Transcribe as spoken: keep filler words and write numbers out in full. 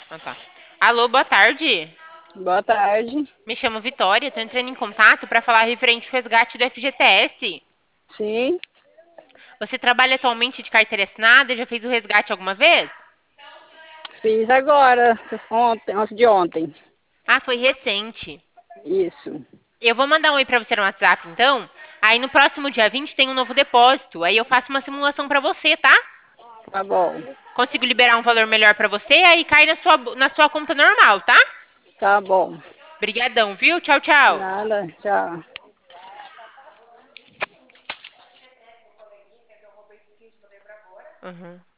Ah, tá. Alô, boa tarde. Boa tarde. Me chamo Vitória, tô entrando em contato para falar referente ao resgate do F G T S. Sim, Você trabalha atualmente de carteira assinada? Já fez o resgate alguma vez? fiz agora, ontem, antes de ontem. Ah, foi recente. Isso. Eu vou mandar um oi para você no WhatsApp, então. Aí no próximo dia vinte tem um novo depósito. Aí eu faço uma simulação para você, tá? Tá bom. Consigo liberar um valor melhor para você, aí cai na sua, na sua conta normal, tá? Tá bom. Obrigadão, viu? Tchau, tchau. Nada, tchau. Uhum.